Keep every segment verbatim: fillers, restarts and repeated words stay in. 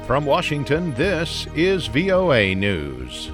From Washington, this is V O A News.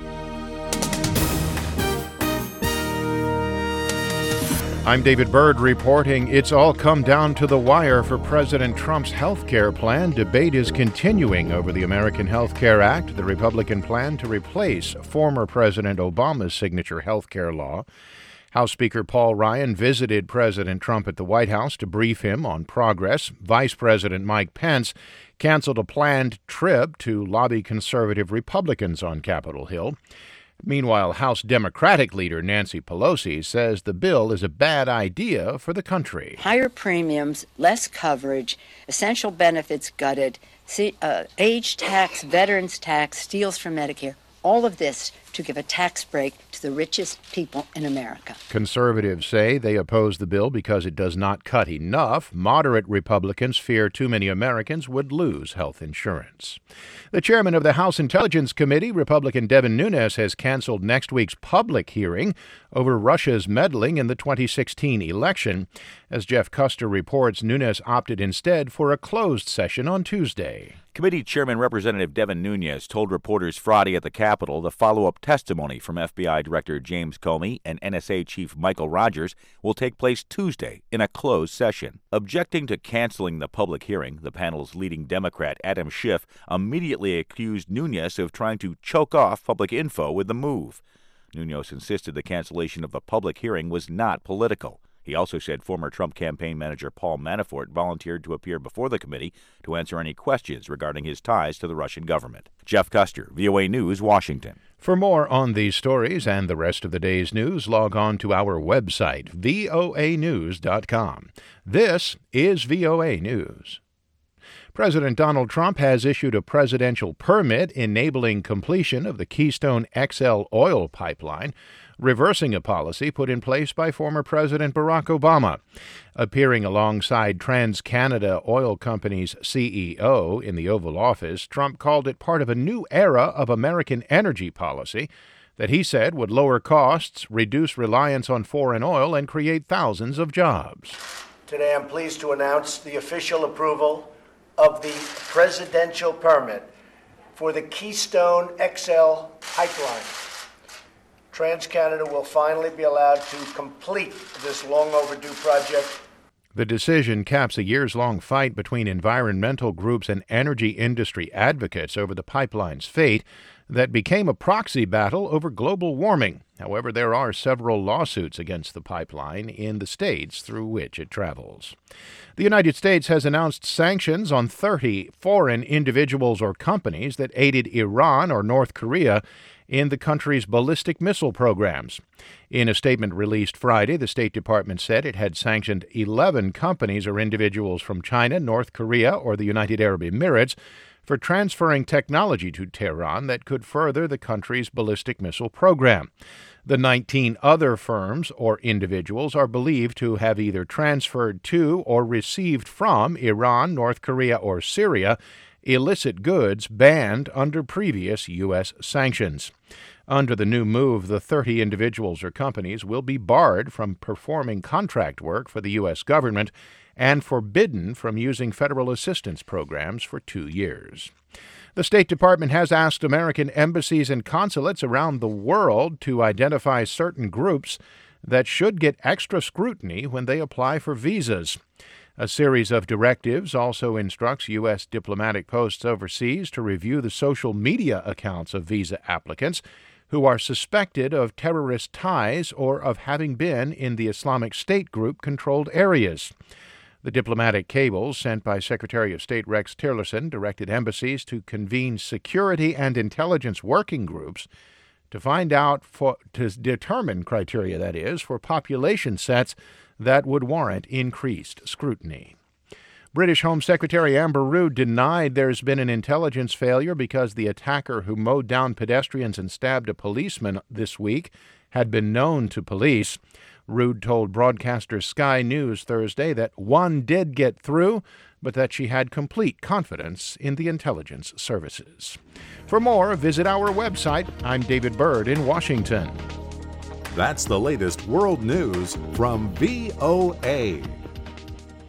I'm David Byrd reporting it's all come down to the wire for President Trump's health care plan. Debate is continuing over the American Health Care Act, the Republican plan to replace former President Obama's signature health care law. House Speaker Paul Ryan visited President Trump at the White House to brief him on progress. Vice President Mike Pence canceled a planned trip to lobby conservative Republicans on Capitol Hill. Meanwhile, House Democratic leader Nancy Pelosi says the bill is a bad idea for the country. Higher premiums, less coverage, essential benefits gutted, see, uh, age tax, veterans tax, steals from Medicare, all of this to give a tax break to the richest people in America. Conservatives say they oppose the bill because it does not cut enough. Moderate Republicans fear too many Americans would lose health insurance. The chairman of the House Intelligence Committee, Republican Devin Nunes, has canceled next week's public hearing over Russia's meddling in the twenty sixteen election. As Jeff Custer reports, Nunes opted instead for a closed session on Tuesday. Committee Chairman Representative Devin Nunes told reporters Friday at the Capitol the follow-up testimony from F B I Director James Comey and N S A Chief Michael Rogers will take place Tuesday in a closed session. Objecting to canceling the public hearing, the panel's leading Democrat Adam Schiff immediately accused Nunes of trying to choke off public info with the move. Nunes insisted the cancellation of the public hearing was not political. He also said former Trump campaign manager Paul Manafort volunteered to appear before the committee to answer any questions regarding his ties to the Russian government. Jeff Custer, V O A News, Washington. For more on these stories and the rest of the day's news, log on to our website, V O A news dot com. This is V O A News. President Donald Trump has issued a presidential permit enabling completion of the Keystone X L oil pipeline, reversing a policy put in place by former President Barack Obama. Appearing alongside TransCanada Oil Company's C E O in the Oval Office, Trump called it part of a new era of American energy policy that he said would lower costs, reduce reliance on foreign oil, and create thousands of jobs. Today I'm pleased to announce the official approval of the presidential permit for the Keystone X L pipeline. TransCanada will finally be allowed to complete this long overdue project. The decision caps a years-long fight between environmental groups and energy industry advocates over the pipeline's fate that became a proxy battle over global warming. However, there are several lawsuits against the pipeline in the states through which it travels. The United States has announced sanctions on thirty foreign individuals or companies that aided Iran or North Korea in the country's ballistic missile programs. In a statement released Friday, the State Department said it had sanctioned eleven companies or individuals from China, North Korea, or the United Arab Emirates for transferring technology to Tehran that could further the country's ballistic missile program. The nineteen other firms or individuals are believed to have either transferred to or received from Iran, North Korea, or Syria illicit goods banned under previous U S sanctions. Under the new move, the thirty individuals or companies will be barred from performing contract work for the U S government and forbidden from using federal assistance programs for two years. The State Department has asked American embassies and consulates around the world to identify certain groups that should get extra scrutiny when they apply for visas. A series of directives also instructs U S diplomatic posts overseas to review the social media accounts of visa applicants who are suspected of terrorist ties or of having been in the Islamic State group-controlled areas. The diplomatic cables sent by Secretary of State Rex Tillerson directed embassies to convene security and intelligence working groups to find out, for, to determine criteria, that is, for population sets that would warrant increased scrutiny. British Home Secretary Amber Rudd denied there's been an intelligence failure because the attacker who mowed down pedestrians and stabbed a policeman this week had been known to police. Rudd told broadcaster Sky News Thursday that one did get through, but that she had complete confidence in the intelligence services. For more, visit our website. I'm David Byrd in Washington. That's the latest world news from V O A.